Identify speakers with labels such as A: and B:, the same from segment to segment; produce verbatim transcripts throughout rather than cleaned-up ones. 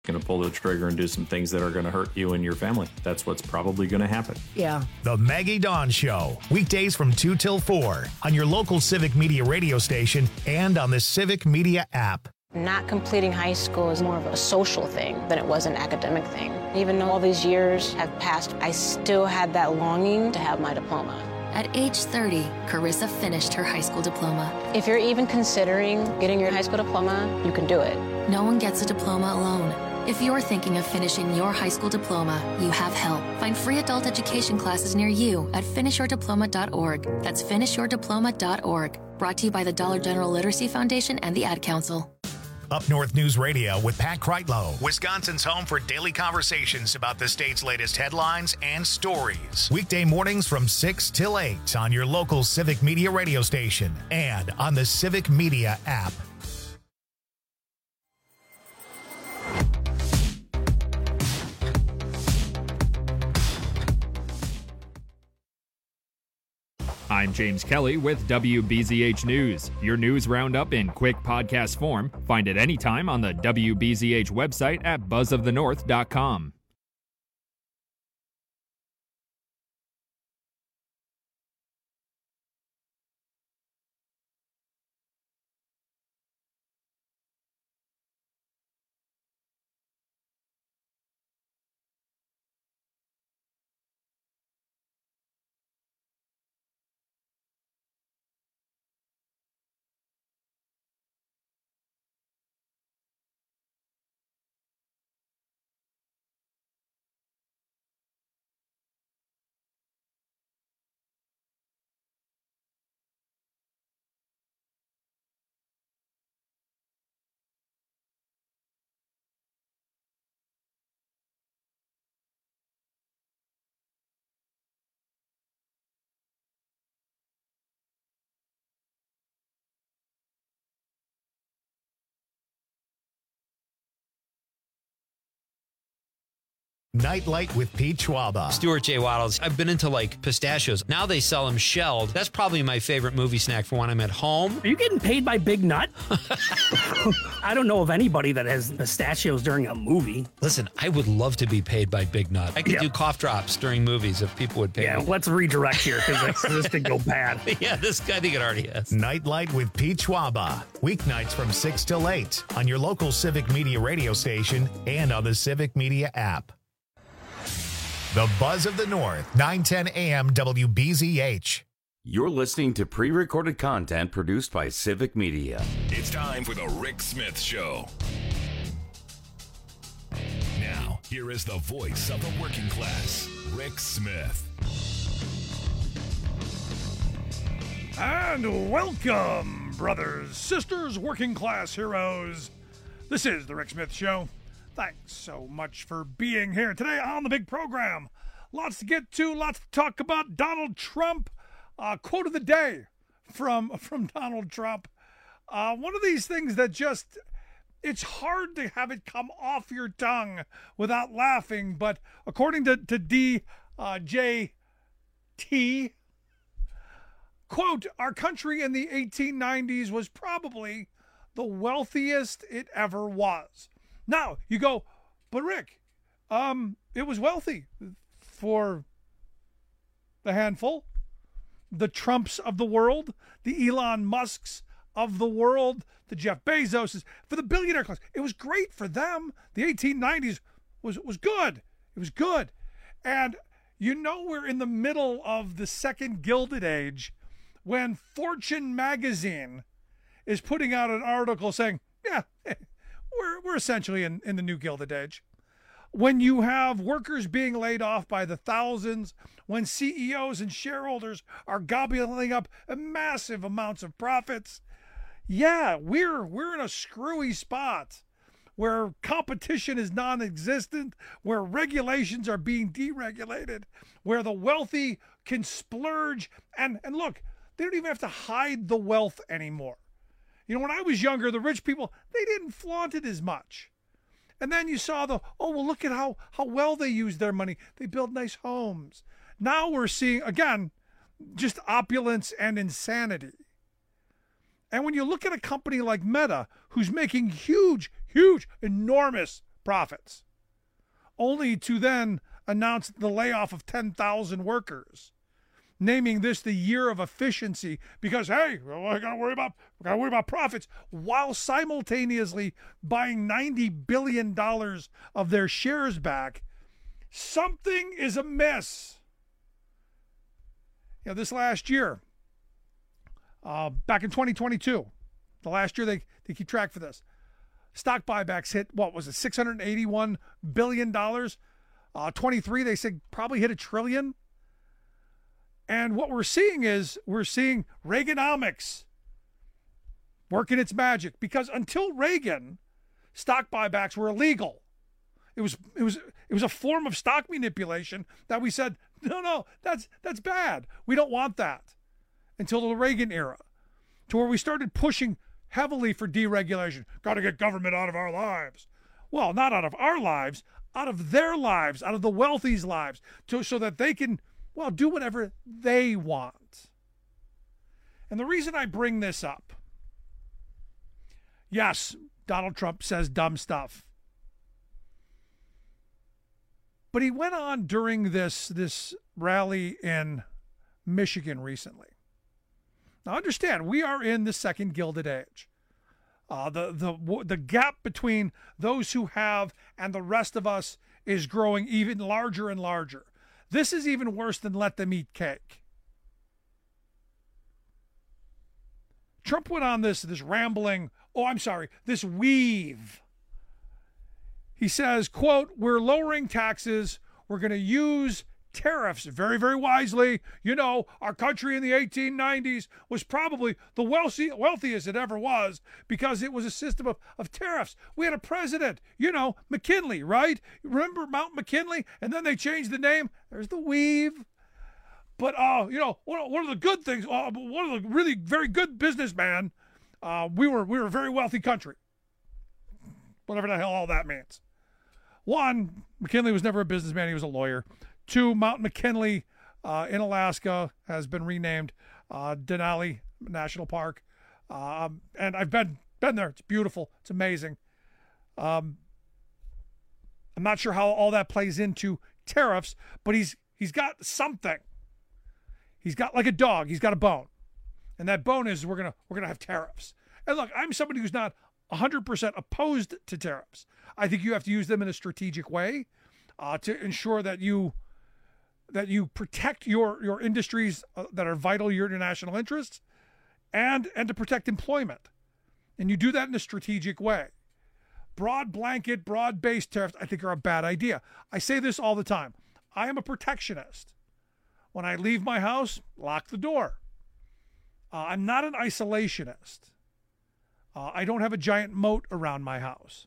A: going to pull the trigger and do some things that are going to hurt you and your family. That's what's probably going to happen.
B: Yeah.
C: The Maggie Dawn Show, weekdays from two till four on your local Civic Media radio station and on the Civic Media app.
D: Not completing high school is more of a social thing than it was an academic thing. Even though all these years have passed, I still had that longing to have my diploma.
E: At age thirty, Carissa finished her high school diploma.
D: If you're even considering getting your high school diploma, you can do it.
E: No one gets a diploma alone. If you're thinking of finishing your high school diploma, you have help. Find free adult education classes near you at finish your diploma dot org. That's finish your diploma dot org. Brought to you by the Dollar General Literacy Foundation and the Ad Council.
C: Up North News Radio with Pat Kreitlow, Wisconsin's home for daily conversations about the state's latest headlines and stories. Weekday mornings from six till eight on your local Civic Media radio station and on the Civic Media app.
F: I'm James Kelly with W B Z H News, your news roundup in quick podcast form. Find it anytime on the W B Z H website at buzz of the north dot com.
C: Nightlight with Pete Schwaba.
G: Stuart J. Waddles. I've been into like pistachios. Now they sell them shelled. That's probably my favorite movie snack for when I'm at home.
B: Are you getting paid by Big Nut? I don't know of anybody that has pistachios during a movie.
G: Listen, I would love to be paid by Big Nut. I could
B: Yeah.
G: do cough drops during movies if people would pay
B: Yeah,
G: me.
B: let's redirect here because this could go bad.
G: Yeah, this guy, I think it already has.
C: Nightlight with Pete Schwaba. Weeknights from six till eight on your local Civic Media radio station and on the Civic Media app. The Buzz of the North, nine ten A M W B Z H.
H: You're listening to pre-recorded content produced by Civic Media.
I: It's time for the Rick Smith Show. Now, here is the voice of the working class, Rick Smith.
J: And welcome, brothers, sisters, working class heroes. This is the Rick Smith Show. Thanks so much for being here today on the big program. Lots to get to, lots to talk about. Donald Trump, uh, quote of the day from, from Donald Trump. Uh, one of these things that just, it's hard to have it come off your tongue without laughing. But according to, to D J T, quote, our country in the eighteen nineties was probably the wealthiest it ever was. Now, you go, but Rick, um, it was wealthy for the handful, the Trumps of the world, the Elon Musks of the world, the Jeff Bezoses, for the billionaire class. It was great for them. The eighteen nineties was, was good. It was good. And you know we're in the middle of the second Gilded Age when Fortune magazine is putting out an article saying, yeah, We're we're essentially in, in the new Gilded Age. When you have workers being laid off by the thousands, when C E Os and shareholders are gobbling up massive amounts of profits, yeah, we're we're in a screwy spot where competition is non-existent, where regulations are being deregulated, where the wealthy can splurge. And, and look, they don't even have to hide the wealth anymore. You know, when I was younger, the rich people, they didn't flaunt it as much. And then you saw the, oh, well, look at how, how well they use their money. They build nice homes. Now we're seeing, again, just opulence and insanity. And when you look at a company like Meta, who's making huge, huge, enormous profits, only to then announce the layoff of ten thousand workers, naming this the year of efficiency because, hey, well, I gotta worry about we gotta worry about profits, while simultaneously buying ninety billion dollars of their shares back. Something is amiss. You know, this last year, uh, back in twenty twenty-two, the last year they, they keep track for this, stock buybacks hit, what was it, six hundred eighty-one billion dollars? Uh, twenty-three, they said probably hit a trillion. And what we're seeing is we're seeing Reaganomics working its magic, because until Reagan, stock buybacks were illegal. It was it was it was a form of stock manipulation that we said, no, no, that's that's bad. We don't want that. Until the Reagan era, to where we started pushing heavily for deregulation. Got to get government out of our lives. Well, not out of our lives, out of their lives, out of the wealthy's lives, to, so that they can, well, do whatever they want. And the reason I bring this up, yes, Donald Trump says dumb stuff. But he went on during this, this rally in Michigan recently. Now understand, we are in the second Gilded Age. Uh, the, the, the gap between those who have and the rest of us is growing even larger and larger. This is even worse than let them eat cake. Trump went on this, this rambling, oh, I'm sorry, this weave. He says, quote, we're lowering taxes. We're going to use tariffs very, very wisely. You know, our country in the eighteen nineties was probably the wealthy, wealthiest it ever was because it was a system of, of tariffs. We had a president, you know, McKinley, right? Remember Mount McKinley? And then they changed the name. There's the weave. But, uh, you know, one, one of the good things, uh, one of the really very good businessmen, uh, we were we were a very wealthy country. Whatever the hell all that means. One, McKinley was never a businessman. He was a lawyer. Two, Mount McKinley uh, in Alaska has been renamed uh, Denali National Park. Um, and I've been been there. It's beautiful. It's amazing. Um, I'm not sure how all that plays into tariffs, but he's he's got something. He's got like a dog. He's got a bone. And that bone is we're gonna we're gonna have tariffs. And look, I'm somebody who's not one hundred percent opposed to tariffs. I think you have to use them in a strategic way uh, to ensure that you that you protect your your industries uh, that are vital to your national interests, and and to protect employment. And you do that in a strategic way. Broad blanket, broad-based tariffs, I think, are a bad idea. I say this all the time. I am a protectionist. When I leave my house, lock the door. Uh, I'm not an isolationist. Uh, I don't have a giant moat around my house.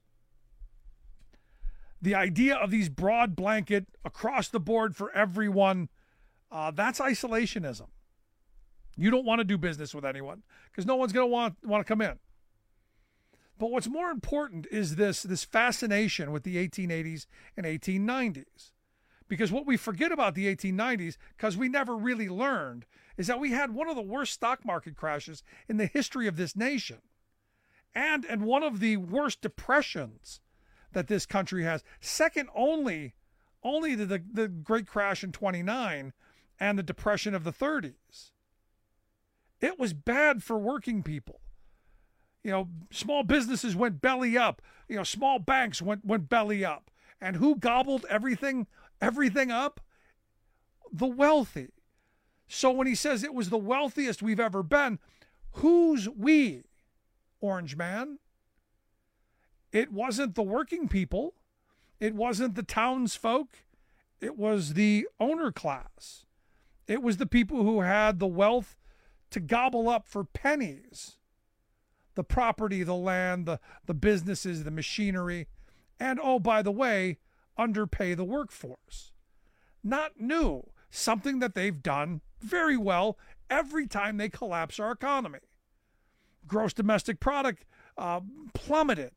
J: The idea of these broad blanket across the board for everyone, uh, that's isolationism. You don't want to do business with anyone because no one's going to want want to come in. But what's more important is this, this fascination with the eighteen eighties and eighteen nineties. Because what we forget about the eighteen nineties, because we never really learned, is that we had one of the worst stock market crashes in the history of this nation. And, and one of the worst depressions that this country has, second only only to the, the great crash in twenty-nine and the depression of the thirties. It was bad for working people. You know, small businesses went belly up. You know, small banks went, went belly up. And who gobbled everything, everything up? The wealthy. So when he says it was the wealthiest we've ever been, who's we, Orange Man? It wasn't the working people. It wasn't the townsfolk. It was the owner class. It was the people who had the wealth to gobble up for pennies the property, the land, the, the businesses, the machinery, and, oh, by the way, underpay the workforce. Not new. Something that they've done very well every time they collapse our economy. Gross domestic product uh, plummeted.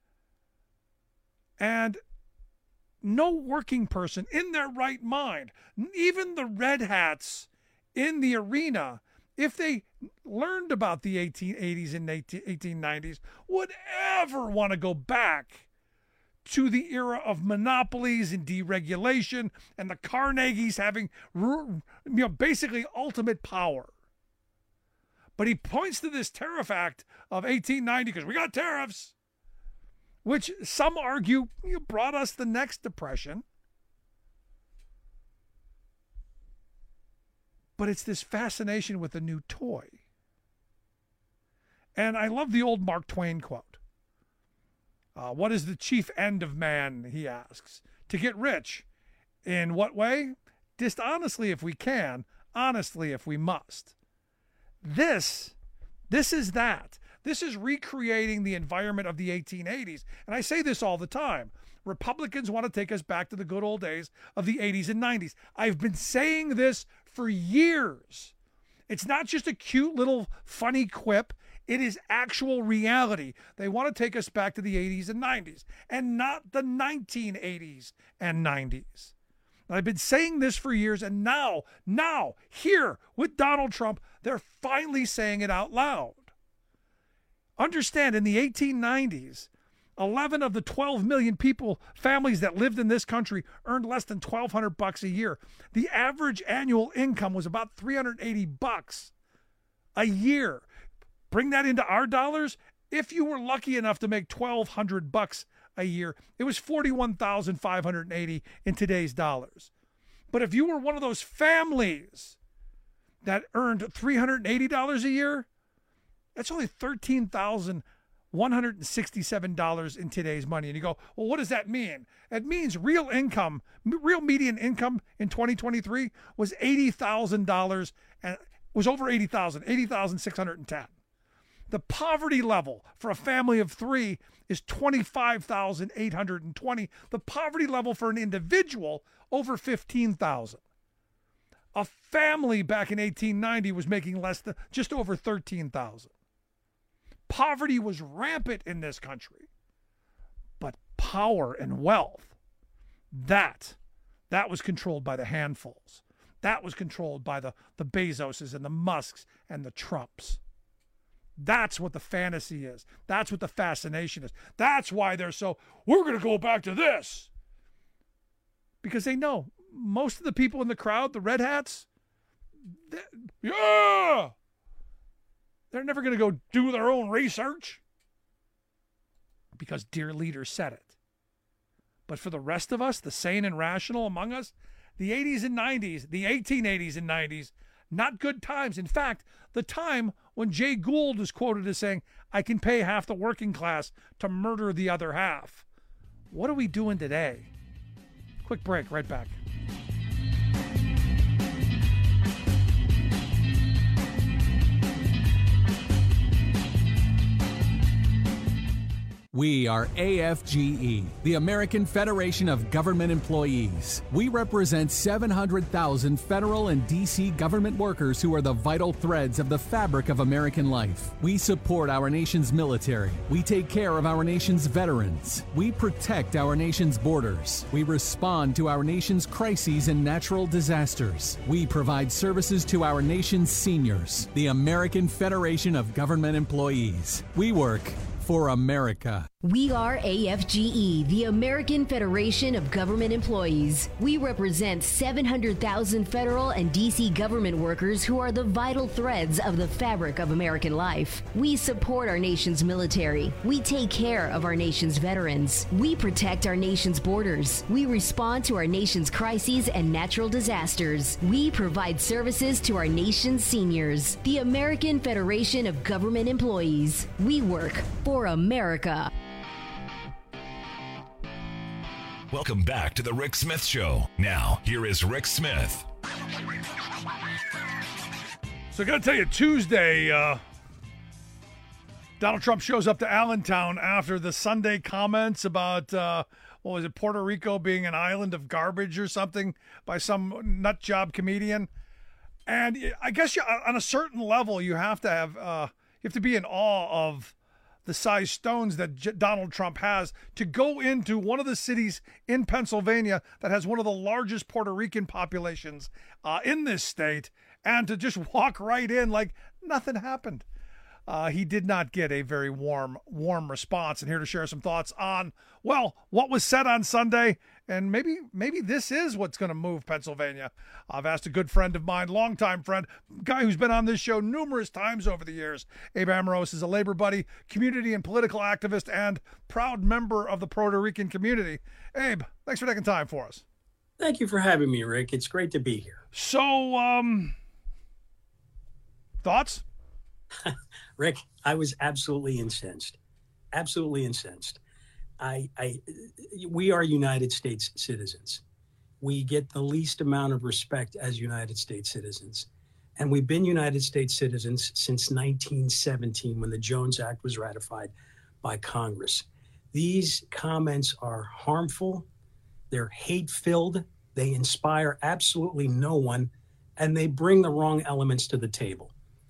J: And no working person in their right mind, even the red hats in the arena, if they learned about the eighteen eighties and eighteen nineties, would ever want to go back to the era of monopolies and deregulation and the Carnegies having, you know, basically ultimate power. But he points to this Tariff Act of eighteen ninety because we got tariffs, which some argue, you know, brought us the next depression. But it's this fascination with a new toy. And I love the old Mark Twain quote. Uh, what is the chief end of man, he asks? To get rich. In what way? Dishonestly if we can, honestly if we must. This, this is that. This is recreating the environment of the eighteen eighties. And I say this all the time. Republicans want to take us back to the good old days of the eighties and nineties. I've been saying this for years. It's not just a cute little funny quip. It is actual reality. They want to take us back to the eighties and nineties and not the nineteen eighties and nineties. I've been saying this for years, and now, now, here with Donald Trump, they're finally saying it out loud. Understand, in the eighteen nineties, eleven of the twelve million people, families that lived in this country earned less than twelve hundred bucks a year. The average annual income was about three hundred eighty bucks a year. Bring that into our dollars. If you were lucky enough to make twelve hundred bucks a year, it was forty-one thousand five hundred eighty in today's dollars. But if you were one of those families that earned three hundred eighty dollars a year, that's only thirteen thousand one hundred sixty-seven dollars in today's money. And you go, well, what does that mean? It means real income, real median income in twenty twenty-three was eighty thousand dollars, and was over eighty thousand dollars, eighty thousand six hundred ten dollars. The poverty level for a family of three is twenty-five thousand eight hundred twenty dollars. The poverty level for an individual, over fifteen thousand dollars. A family back in eighteen ninety was making less than, just over thirteen thousand dollars. Poverty was rampant in this country. But power and wealth, that, that was controlled by the handfuls. That was controlled by the, the Bezoses and the Musks and the Trumps. That's what the fantasy is. That's what the fascination is. That's why they're so, we're going to go back to this. Because they know most of the people in the crowd, the red hats, they, yeah, they're never going to go do their own research because dear leader said it. But for the rest of us, the sane and rational among us, the eighties and nineties, the eighteen eighties and nineties, not good times. In fact, the time when Jay Gould is quoted as saying, I can pay half the working class to murder the other half. What are we doing today? Quick break, right back.
K: We are A F G E, the American Federation of Government Employees. We represent seven hundred thousand federal and D C government workers who are the vital threads of the fabric of American life. We support our nation's military. We take care of our nation's veterans. We protect our nation's borders. We respond to our nation's crises and natural disasters. We provide services to our nation's seniors. The American Federation of Government Employees. We work for America.
L: We are A F G E, the American Federation of Government Employees. We represent seven hundred thousand federal and D C government workers who are the vital threads of the fabric of American life. We support our nation's military. We take care of our nation's veterans. We protect our nation's borders. We respond to our nation's crises and natural disasters. We provide services to our nation's seniors. The American Federation of Government Employees. We work for America.
I: Welcome back to the Rick Smith Show. Now, here is Rick Smith.
J: So I got to tell you, Tuesday, uh, Donald Trump shows up to Allentown after the Sunday comments about, uh, what was it, Puerto Rico being an island of garbage or something by some nut job comedian. And I guess you, on a certain level, you have to have, uh, you have to be in awe of the size stones that J- Donald Trump has to go into one of the cities in Pennsylvania that has one of the largest Puerto Rican populations uh, in this state, and to just walk right in like nothing happened. uh, he did not get a very warm, warm response. And here to share some thoughts on, well, what was said on Sunday, and maybe maybe this is what's going to move Pennsylvania. I've asked a good friend of mine, longtime friend, guy who's been on this show numerous times over the years. Abe Amoros is a labor buddy, community and political activist, and proud member of the Puerto Rican community. Abe, thanks for taking time for us.
M: Thank you for having me, Rick. It's great to be here.
J: So, um, thoughts?
M: Rick, I was absolutely incensed. Absolutely incensed. I, I, we are United States citizens. We get the least amount of respect as United States citizens. And we've been United States citizens since nineteen seventeen, when the Jones Act was ratified by Congress. These comments are harmful. They're hate-filled. They inspire absolutely no one, and they bring the wrong elements to the table.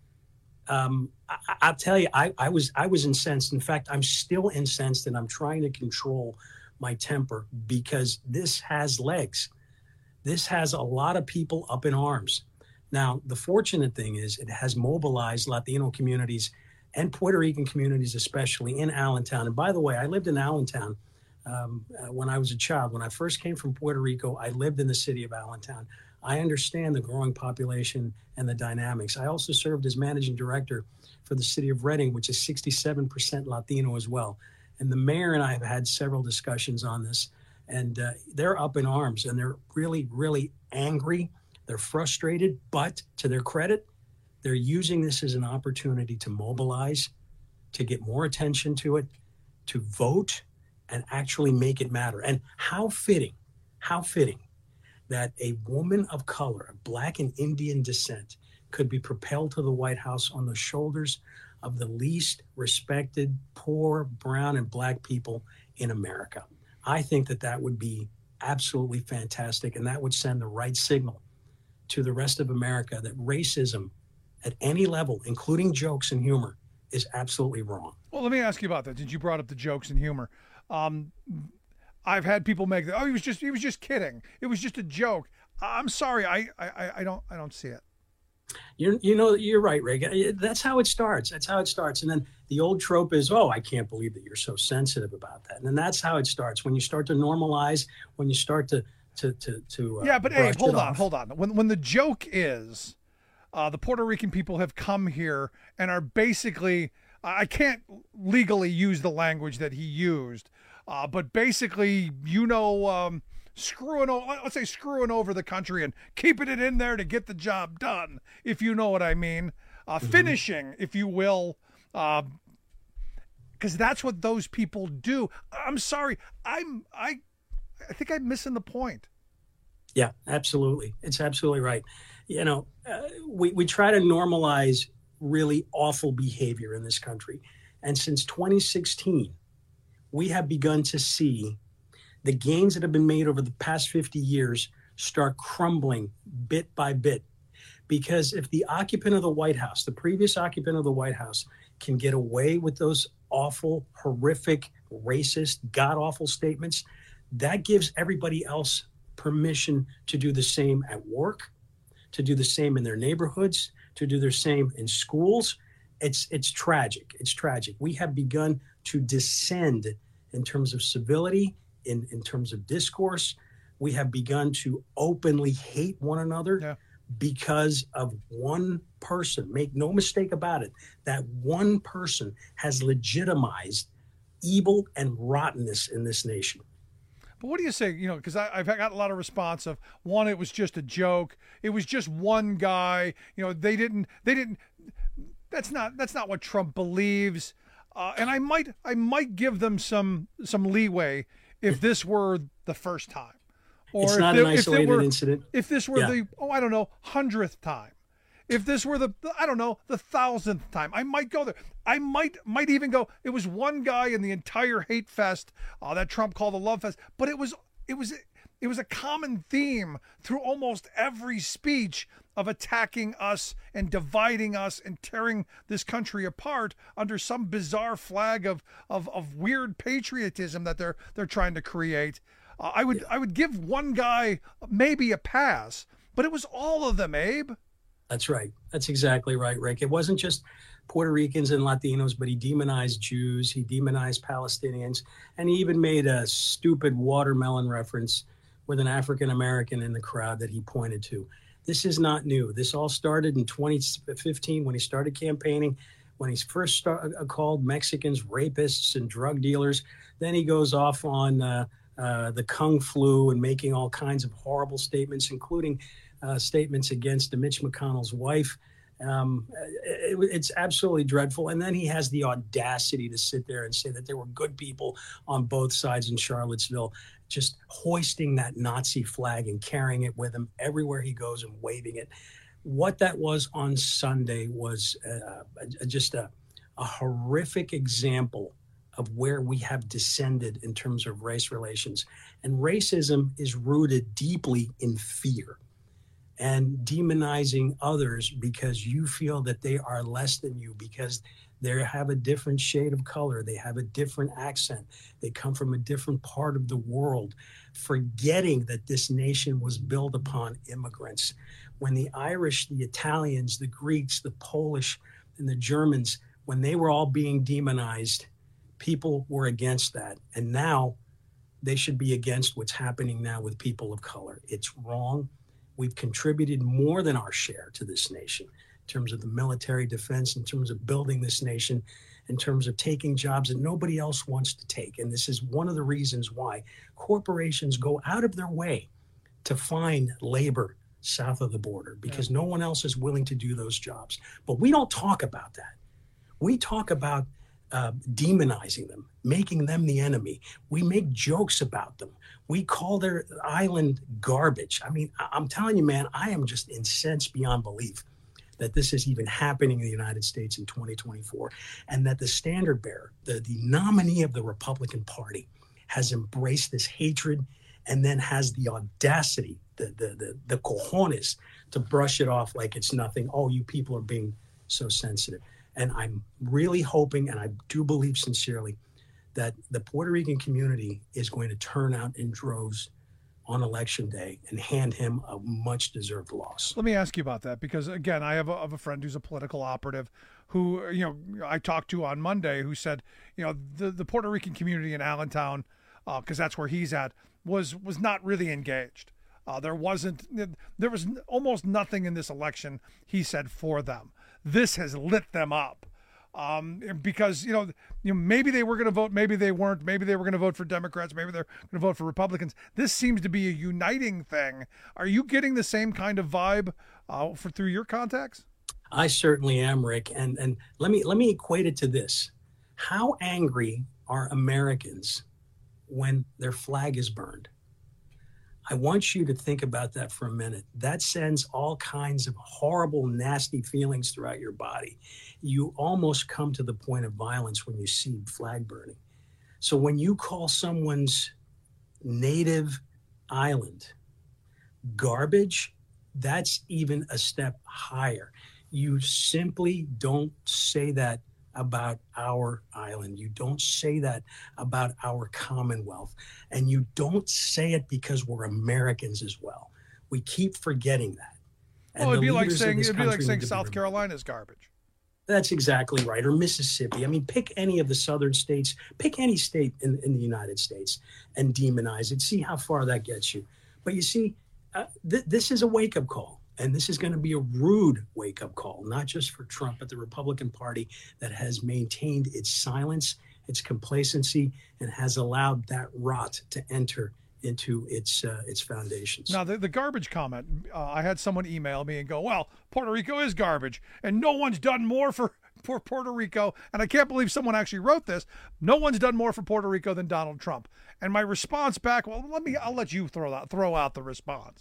M: Um, I, I'll tell you, I, I was I was incensed. In fact, I'm still incensed, and I'm trying to control my temper because this has legs. This has a lot of people up in arms. Now, the fortunate thing is it has mobilized Latino communities and Puerto Rican communities, especially in Allentown. And by the way, I lived in Allentown um, uh, when I was a child. When I first came from Puerto Rico, I lived in the city of Allentown. I understand the growing population and the dynamics. I also served as managing director for the city of Reading, which is sixty-seven percent Latino as well. And the mayor and I have had several discussions on this, and uh, they're up in arms, and they're really, really angry. They're frustrated, but to their credit, they're using this as an opportunity to mobilize, to get more attention to it, to vote, and actually make it matter. And how fitting, how fitting that a woman of color, of Black and Indian descent, could be propelled to the White House on the shoulders of the least respected poor, brown, and Black people in America. I think that that would be absolutely fantastic, and that would send the right signal to the rest of America that racism at any level, including jokes and humor, is absolutely wrong.
J: Well, let me ask you about that. Did you brought up the jokes and humor? Um, I've had people make that. Oh, he was just he was just kidding. It was just a joke. I'm sorry. I I, I don't I don't see it.
M: You you know you're right, Rick. That's how it starts. That's how it starts. And then the old trope is, oh, I can't believe that you're so sensitive about that. And then that's how it starts. When you start to normalize, when you start to to to to uh,
J: yeah. But hey, hold on,
M: off.
J: hold on. When when the joke is, uh, the Puerto Rican people have come here and are basically, I can't legally use the language that he used. Uh, but basically, you know, um, screwing over, let's say screwing over the country and keeping it in there to get the job done, if you know what I mean. Uh, mm-hmm. Finishing, if you will, because uh, that's what those people do. I'm sorry, I'm I, I think I'm missing the point.
M: Yeah, absolutely. It's absolutely right. You know, uh, we we try to normalize really awful behavior in this country, and since twenty sixteen. We have begun to see the gains that have been made over the past fifty years start crumbling bit by bit. Because if the occupant of the White House, the previous occupant of the White House, can get away with those awful, horrific, racist, god-awful statements, that gives everybody else permission to do the same at work, to do the same in their neighborhoods, to do the same in schools. It's it's tragic. It's tragic. We have begun to descend in terms of civility, in, in terms of discourse. We have begun to openly hate one another yeah. because of one person. Make no mistake about it. That one person has legitimized evil and rottenness in this nation.
J: But what do you say, you know, because I've got a lot of response of, one, it was just a joke. It was just one guy. You know, they didn't, they didn't, that's not, that's not what Trump believes. Uh, and I might, I might give them some, some leeway if this were the first time. Or
M: it's
J: if
M: not
J: they,
M: an isolated
J: were,
M: incident.
J: If this were
M: yeah.
J: the, oh, I don't know, hundredth time. If this were the, I don't know, the thousandth time, I might go there. I might, might even go, it was one guy in the entire hate fest uh, that Trump called a love fest, but it was, it was, it was a common theme through almost every speech of attacking us and dividing us and tearing this country apart under some bizarre flag of, of, of weird patriotism that they're, they're trying to create. Uh, I would, yeah. I would give one guy maybe a pass, but it was all of them, Abe.
M: That's right. That's exactly right, Rick. It wasn't just Puerto Ricans and Latinos, but he demonized Jews, he demonized Palestinians, and he even made a stupid watermelon reference with an African American in the crowd that he pointed to. This is not new. This all started in twenty fifteen when he started campaigning, when he first start, uh, called Mexicans rapists and drug dealers. Then he goes off on uh, uh, the Kung flu and making all kinds of horrible statements, including uh, statements against Mitch McConnell's wife. Um, it, it's absolutely dreadful. And then he has the audacity to sit there and say that there were good people on both sides in Charlottesville, just hoisting that Nazi flag and carrying it with him everywhere he goes and waving it. What that was on Sunday was uh, just a, a horrific example of where we have descended in terms of race relations. And racism is rooted deeply in fear and demonizing others because you feel that they are less than you, because they have a different shade of color, they have a different accent, they come from a different part of the world, forgetting that this nation was built upon immigrants. When the Irish, the Italians, the Greeks, the Polish, and the Germans, when they were all being demonized, people were against that. And now they should be against what's happening now with people of color. It's wrong. We've contributed more than our share to this nation in terms of the military defense, in terms of building this nation, in terms of taking jobs that nobody else wants to take. And this is one of the reasons why corporations go out of their way to find labor south of the border, because no one else is willing to do those jobs. But we don't talk about that. We talk about uh, demonizing them, making them the enemy. We make jokes about them. We call their island garbage. I mean, I'm telling you, man, I am just incensed beyond belief that this is even happening in the United States in twenty twenty-four, and that the standard bearer, the, the nominee of the Republican Party, has embraced this hatred and then has the audacity, the, the, the, the cojones to brush it off like it's nothing. Oh, you people are being so sensitive. And I'm really hoping, and I do believe sincerely, that the Puerto Rican community is going to turn out in droves on election day and hand him a much deserved loss.
J: Let me ask you about that, because again, I have a, have a friend who's a political operative who, you know, I talked to on Monday, who said, you know, the, the Puerto Rican community in Allentown, uh, cause that's where he's at, was, was not really engaged. Uh, there wasn't, there was almost nothing in this election, he said, for them. This has lit them up. Um, because, you know, you know, maybe they were going to vote, maybe they weren't, maybe they were going to vote for Democrats, maybe they're going to vote for Republicans. This seems to be a uniting thing. Are you getting the same kind of vibe uh, for through your contacts?
M: I certainly am, Rick. And and let me let me equate it to this. How angry are Americans when their flag is burned? I want you to think about that for a minute. That sends all kinds of horrible, nasty feelings throughout your body. You almost come to the point of violence when you see flag burning. So when you call someone's native island garbage, that's even a step higher. You simply don't say that about our island. You don't say that about our Commonwealth. And you don't say it because we're Americans as well. We keep forgetting that.
J: And well, it'd be like saying, it'd be like saying South Carolina's garbage.
M: That's exactly right. Or Mississippi. I mean, pick any of the southern states, pick any state in, in the United States and demonize it. See how far that gets you. But you see, uh, th- this is a wake-up call. And this is going to be a rude wake-up call, not just for Trump, but the Republican Party that has maintained its silence, its complacency, and has allowed that rot to enter into its uh, its foundations.
J: Now, the, the garbage comment, uh, I had someone email me and go, well, Puerto Rico is garbage, and no one's done more for, for Puerto Rico. And I can't believe someone actually wrote this. No one's done more for Puerto Rico than Donald Trump. And my response back, well, let me, I'll let you throw that, throw out the response.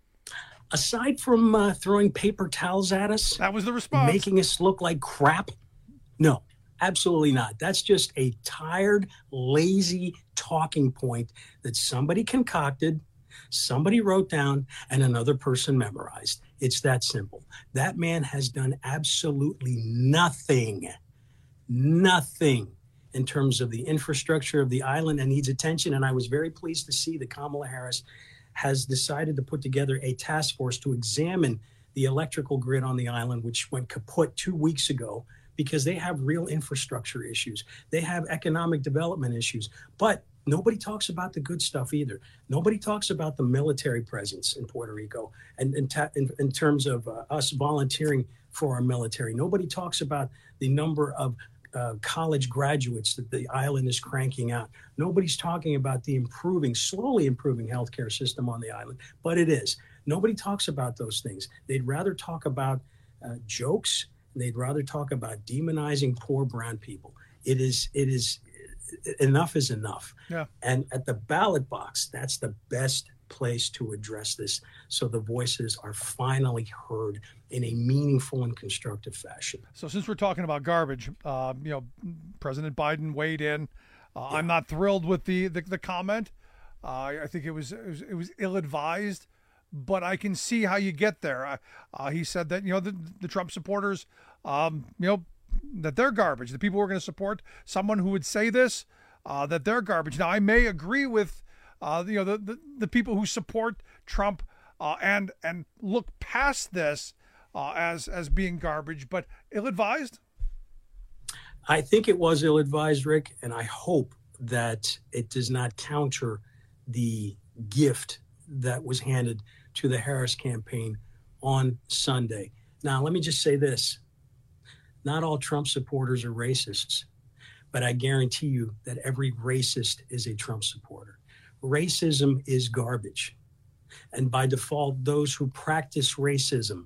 M: Aside from uh, throwing paper towels at us,
J: that was the response,
M: making us look like crap. No, absolutely not. That's just a tired, lazy talking point that somebody concocted, somebody wrote down, and another person memorized. It's that simple. That man has done absolutely nothing, nothing in terms of the infrastructure of the island, and needs attention. And I was very pleased to see that Kamala Harris has decided to put together a task force to examine the electrical grid on the island, which went kaput two weeks ago because they have real infrastructure issues. They have economic development issues. But nobody talks about the good stuff either. Nobody talks about the military presence in Puerto Rico and in, in, in terms of uh, us volunteering for our military. Nobody talks about the number of uh, college graduates that the island is cranking out. Nobody's talking about the improving, slowly improving healthcare system on the island, but it is. Nobody talks about those things. They'd rather talk about uh, jokes, and they'd rather talk about demonizing poor brown people. It is, it is, enough is enough.
J: Yeah.
M: And at the ballot box, that's the best place to address this, so the voices are finally heard in a meaningful and constructive fashion.
J: So since we're talking about garbage, uh, you know, President Biden weighed in. Uh, yeah. I'm not thrilled with the the, the comment. Uh, I think it was, it was it was ill-advised, but I can see how you get there. Uh, uh, he said that, you know, the, the Trump supporters, um, you know, that they're garbage. The people who are going to support someone who would say this, uh, that they're garbage. Now, I may agree with, uh, you know, the, the, the people who support Trump uh, and and look past this uh, as as being garbage, but ill-advised?
M: I think it was ill-advised, Rick, and I hope that it does not counter the gift that was handed to the Harris campaign on Sunday. Now, let me just say this. Not all Trump supporters are racists, but I guarantee you that every racist is a Trump supporter. Racism is garbage. And by default, those who practice racism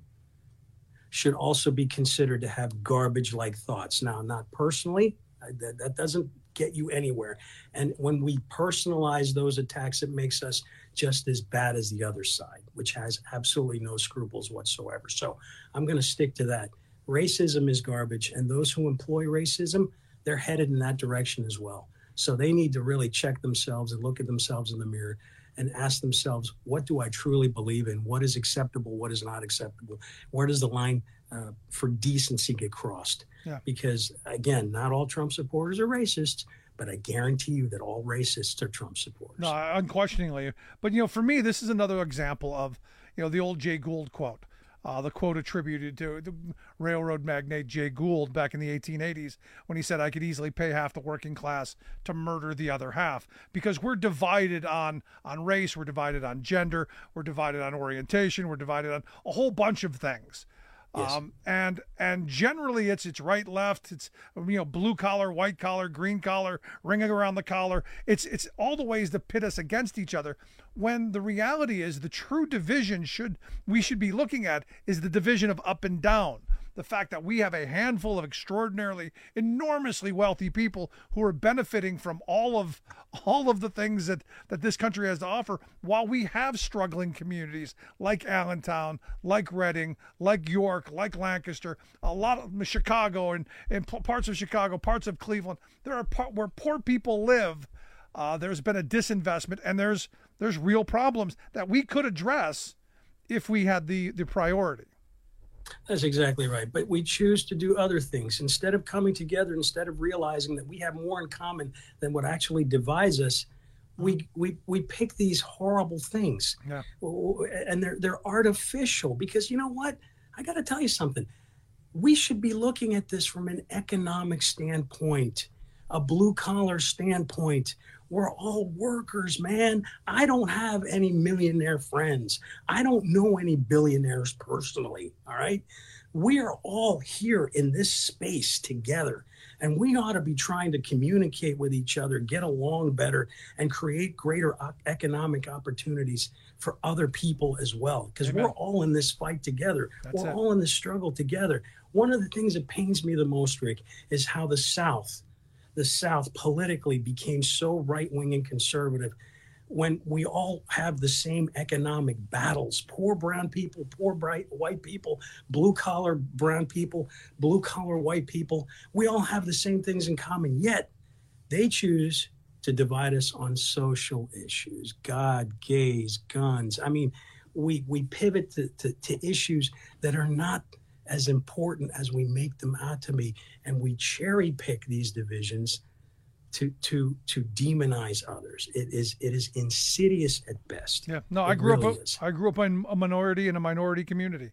M: should also be considered to have garbage-like thoughts. Now, not personally, that, that doesn't get you anywhere. And when we personalize those attacks, it makes us just as bad as the other side, which has absolutely no scruples whatsoever. So I'm going to stick to that. Racism is garbage, and those who employ racism, they're headed in that direction as well. So they need to really check themselves and look at themselves in the mirror and ask themselves, what do I truly believe in? What is acceptable? What is not acceptable? Where does the line uh, for decency get crossed?
J: Yeah.
M: Because, again, not all Trump supporters are racists, but I guarantee you that all racists are Trump supporters.
J: No, unquestioningly. But, you know, for me, this is another example of, you know, the old Jay Gould quote. Uh, the quote attributed to the railroad magnate Jay Gould back in the eighteen eighties when he said, I could easily pay half the working class to murder the other half, because we're divided on, on race, we're divided on gender, we're divided on orientation, we're divided on a whole bunch of things.
M: Yes.
J: Um, and and generally it's it's right, left, it's, you know, blue collar, white collar, green collar, ringing around the collar. It's it's all the ways that pit us against each other, when the reality is the true division should we should be looking at is the division of up and down. The fact that we have a handful of extraordinarily, enormously wealthy people who are benefiting from all of all of the things that, that this country has to offer, while we have struggling communities like Allentown, like Reading, like York, like Lancaster, a lot of Chicago and, and parts of Chicago, parts of Cleveland. There are part where poor people live. Uh, there's been a disinvestment, and there's there's real problems that we could address if we had the, the priority.
M: That's exactly right. But we choose to do other things. Instead of coming together, instead of realizing that we have more in common than what actually divides us, we we we pick these horrible things.
J: Yeah.
M: And they're they're artificial, because you know what? I got to tell you something. We should be looking at this from an economic standpoint, a blue collar standpoint. We're all workers, man. I don't have any millionaire friends. I don't know any billionaires personally, all right? We are all here in this space together, and we ought to be trying to communicate with each other, get along better, and create greater economic opportunities for other people as well, because we're all in this fight together.
J: That's
M: we're
J: it.
M: all in this struggle together. One of the things that pains me the most, Rick, is how the South, the South politically became so right-wing and conservative when we all have the same economic battles. Poor brown people, poor bright white people, blue-collar brown people, blue-collar white people. We all have the same things in common, yet they choose to divide us on social issues, God, gays, guns. I mean, we we pivot to, to, to issues that are not as important as we make them out to be, and we cherry pick these divisions to to to demonize others. It is it is insidious at best.
J: Yeah, no,
M: It
J: I grew
M: really
J: up.
M: is.
J: I grew up in a minority in a minority community.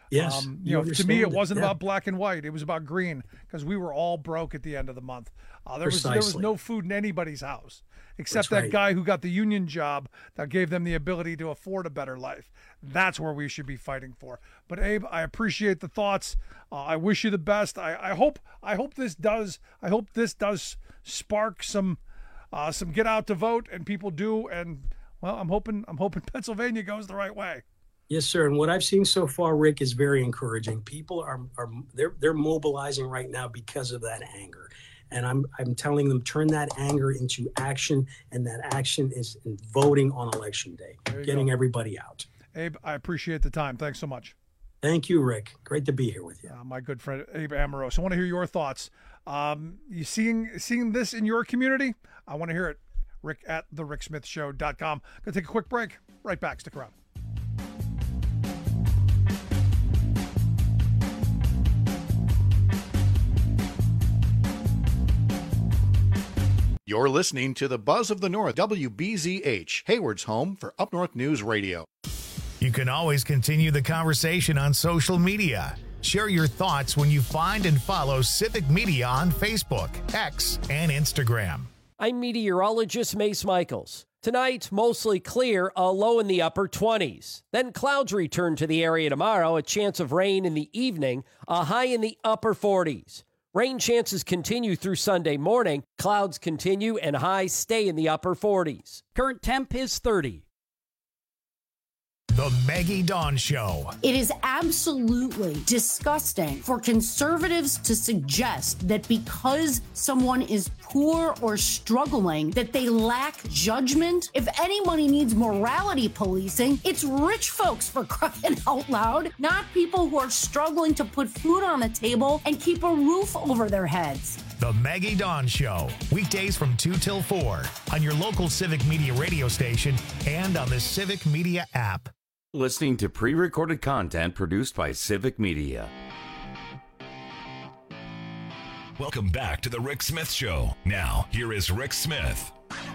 M: Yes.
J: Um, you,
M: you
J: know, to me, it
M: understand
J: wasn't
M: it, yeah.
J: about black and white. It was about green because we were all broke at the end of the month. Uh, there was there was
M: Precisely.
J: no food in anybody's house except
M: That's
J: that
M: right.
J: guy who got the union job that gave them the ability to afford a better life. That's where we should be fighting for. But Abe, I appreciate the thoughts. Uh, I wish you the best. I, I hope I hope this does I hope this does spark some uh, some get out to vote and people do. And well, I'm hoping I'm hoping Pennsylvania goes the right way.
M: Yes, sir. And what I've seen so far, Rick, is very encouraging. People are, are they're they're mobilizing right now because of that anger. And I'm I'm telling them, turn that anger into action, and that action is in voting on election day, getting
J: go.
M: everybody out.
J: Abe, I appreciate the time. Thanks so much.
M: Thank you, Rick. Great to be here with you.
J: Uh, my good friend Abe Amoros. I want to hear your thoughts. Um, you seeing seeing this in your community? I want to hear it. Rick at the rick smith show dot com. Gonna take a quick break. Right back. Stick around.
N: You're listening to the Buzz of the North, W B Z H, Hayward's home for Up North News Radio.
C: You can always continue the conversation on social media. Share your thoughts when you find and follow Civic Media on Facebook, X, and Instagram.
O: I'm meteorologist Mace Michaels. Tonight, mostly clear, a low in the upper twenties. Then clouds return to the area tomorrow, a chance of rain in the evening, a high in the upper forties. Rain chances continue through Sunday morning. Clouds continue and highs stay in the upper forties. Current temp is thirty.
C: The Maggie Dawn Show.
P: It is absolutely disgusting for conservatives to suggest that because someone is poor or struggling, that they lack judgment. If anybody needs morality policing, it's rich folks, for crying out loud, not people who are struggling to put food on the table and keep a roof over their heads.
C: The Maggie Dawn Show. Weekdays from two till four on your local Civic Media radio station and on the Civic Media app.
H: Listening to pre-recorded content produced by Civic Media.
I: Welcome back to the Rick Smith Show. Now, here is Rick Smith.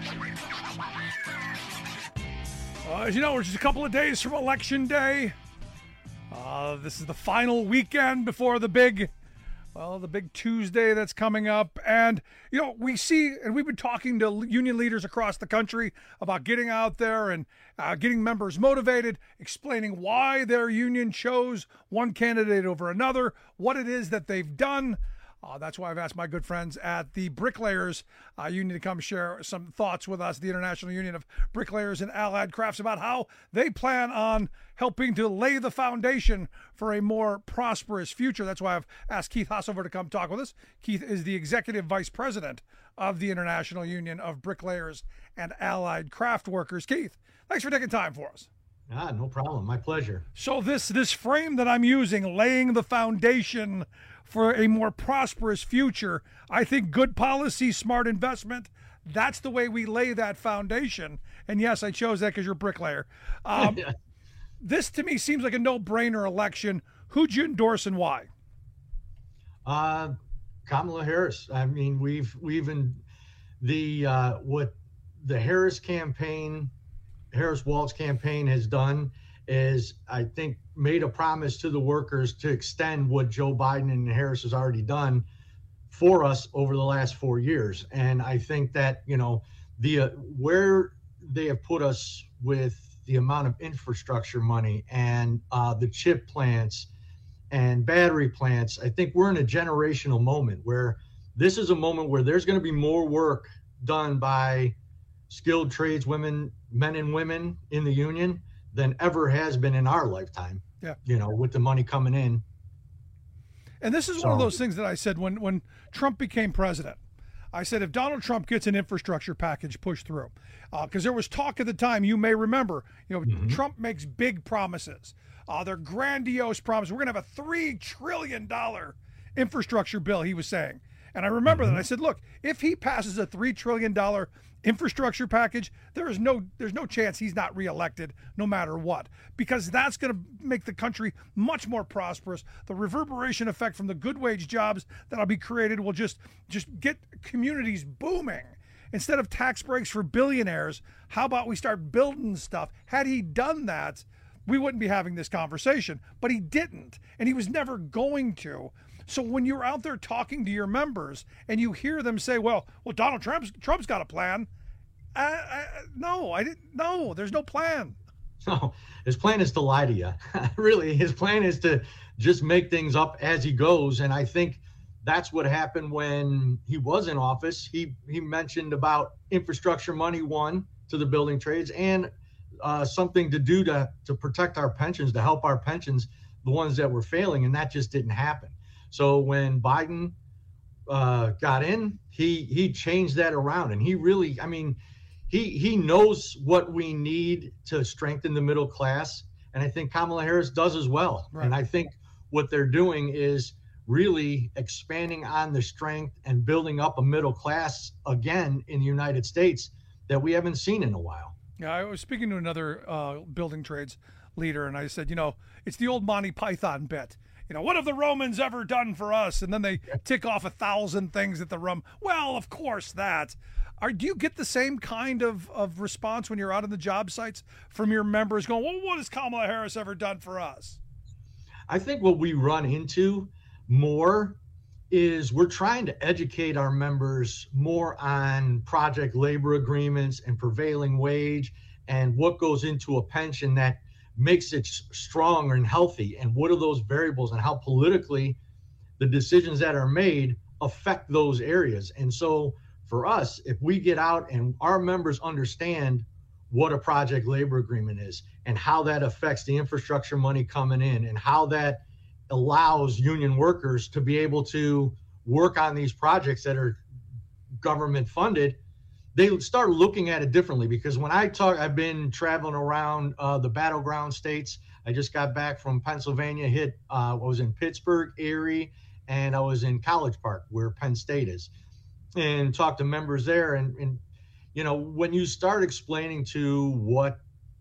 J: Uh, as you know, we're just a couple of days from Election Day. Uh, this is the final weekend before the big, well, the big Tuesday that's coming up. And, you know, we see, and we've been talking to union leaders across the country about getting out there and uh, getting members motivated, explaining why their union chose one candidate over another, what it is that they've done. Uh, that's why I've asked my good friends at the Bricklayers uh, Union to come share some thoughts with us, the International Union of Bricklayers and Allied Crafts, about how they plan on helping to lay the foundation for a more prosperous future. That's why I've asked Keith Hossover to come talk with us. Keith is the Executive Vice President of the International Union of Bricklayers and Allied Craft Workers. Keith, thanks for taking time for us.
Q: Ah, no problem. My pleasure.
J: So this this frame that I'm using, laying the foundation for a more prosperous future, I think good policy, smart investment, that's the way we lay that foundation. And yes, I chose that because you're a bricklayer. Um, this to me seems like a no-brainer election. Who'd you endorse and why?
Q: Uh, Kamala Harris. I mean, we've we've in the uh, what the Harris campaign, Harris Walz campaign has done is, I think, made a promise to the workers to extend what Joe Biden and Harris has already done for us over the last four years. And I think that, you know, the uh, where they have put us with the amount of infrastructure money and uh, the chip plants and battery plants, I think we're in a generational moment where this is a moment where there's going to be more work done by skilled trades women, men and women in the union than ever has been in our lifetime.
J: Yeah.
Q: You know, with the money coming in.
J: And this is
Q: So-
J: one of those things that I said when, when Trump became president. I said, if Donald Trump gets an infrastructure package pushed through, because uh, there was talk at the time, you may remember, you know,
Q: Mm-hmm.
J: Trump makes big promises. Uh, they're grandiose promises. We're going to have a three trillion dollars infrastructure bill, he was saying. And I remember
Q: Mm-hmm.
J: that. I said, look, if he passes a three trillion dollars infrastructure package, there is no there's no chance he's not reelected no matter what, because that's going to make the country much more prosperous. The reverberation effect from the good wage jobs that'll be created will just just get communities booming. Instead of tax breaks for billionaires, how about we start building stuff? Had he done that, we wouldn't be having this conversation. But he didn't, and he was never going to. So when you're out there talking to your members and you hear them say, well, well, Donald Trump's, Trump's got a plan. I, I, no, I didn't. No, there's no plan.
Q: No, his plan is to lie to you. Really, his plan is to just make things up as he goes. And I think that's what happened when he was in office. He he mentioned about infrastructure money, one, to the building trades, and uh, something to do to, to protect our pensions, to help our pensions, the ones that were failing, and that just didn't happen. So when Biden uh, got in, he he changed that around, and he really, I mean, he he knows what we need to strengthen the middle class, and I think Kamala Harris does as well. Right. And I think what they're doing is really expanding on the strength and building up a middle class again in the United States that we haven't seen in a while.
J: Yeah, I was speaking to another uh, building trades leader, and I said, you know, it's the old Monty Python bit. You know, what have the Romans ever done for us? And then they tick off a thousand things that the Rom. Well, of course that. Are do you get the same kind of, of response when you're out on the job sites from your members going, well, what has Kamala Harris ever done for us?
Q: I think what we run into more is we're trying to educate our members more on project labor agreements and prevailing wage and what goes into a pension that makes it strong and healthy, and what are those variables and how politically the decisions that are made affect those areas. And so for us, if we get out and our members understand what a project labor agreement is and how that affects the infrastructure money coming in and how that allows union workers to be able to work on these projects that are government funded, they start looking at it differently. Because when I talk, I've been traveling around uh, the battleground states. I just got back from Pennsylvania, hit, uh, I was in Pittsburgh, Erie, and I was in College Park, where Penn State is, and talked to members there. And, and, you know, when you start explaining to what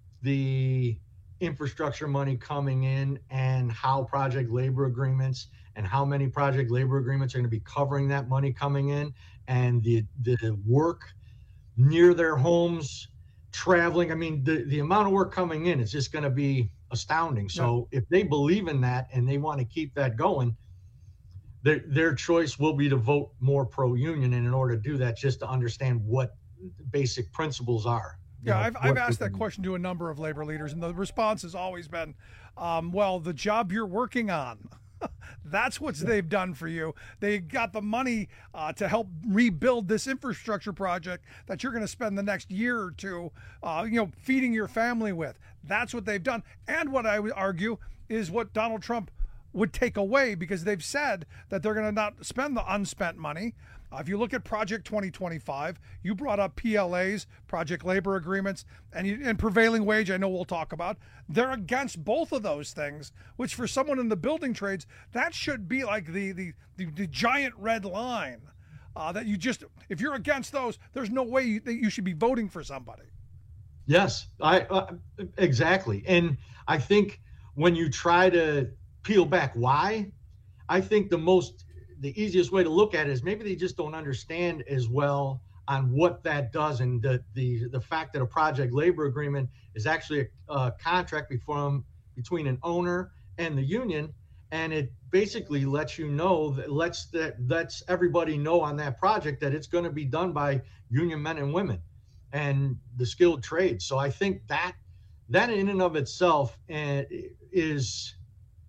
Q: the infrastructure money coming in and how project labor agreements and how many project labor agreements are going to be covering that money coming in, and the the work near their homes, traveling. I mean, the, the amount of work coming in is just going to be astounding. So yeah. If they believe in that and they want to keep that going, their, their choice will be to vote more pro-union. And in order to do that, just to understand what basic principles are.
J: Yeah, know, I've, I've asked that question to a number of labor leaders, and the response has always been, um, well, the job you're working on. That's what they've done for you. They got the money uh, to help rebuild this infrastructure project that you're going to spend the next year or two, uh, you know, feeding your family with. That's what they've done. And what I would argue is what Donald Trump would take away, because they've said that they're going to not spend the unspent money. Uh, if you look at Project twenty twenty-five, you brought up P L As, project labor agreements, and, you, and prevailing wage, I know we'll talk about. They're against both of those things, which for someone in the building trades, that should be like the the, the, the giant red line. Uh, that you just, if you're against those, there's no way you, that you should be voting for somebody.
Q: Yes, I uh, exactly. And I think when you try to peel back why, I think the most the easiest way to look at it is maybe they just don't understand as well on what that does, and the the, the fact that a project labor agreement is actually a, a contract between, between an owner and the union, and it basically lets you know, that lets that lets everybody know on that project that it's going to be done by union men and women and the skilled trades. So I think that that in and of itself uh, is